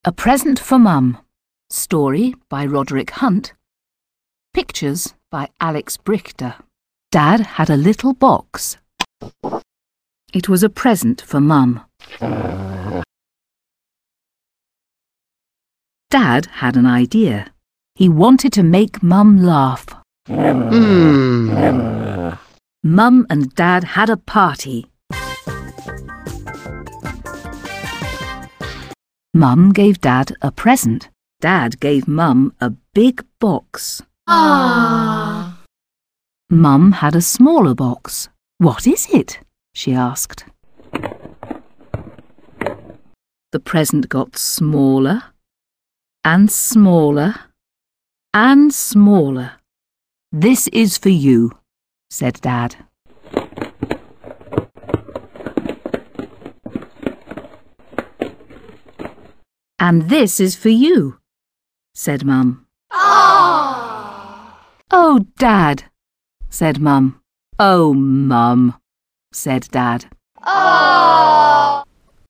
A Present for Mum. Story by Roderick Hunt. Pictures by Alex Brichter. Dad had a little box. It was a present for Mum. Dad had an idea. He wanted to make Mum laugh. Mum and Dad had a party. Mum gave Dad a present. Dad gave Mum a big box. Mum had a smaller box. "What is it?" she asked. The present got smaller and smaller and smaller. "This is for you," said Dad. "And this is for you," said Mum. "Oh, Dad," said Mum. "Oh, Mum," said Dad.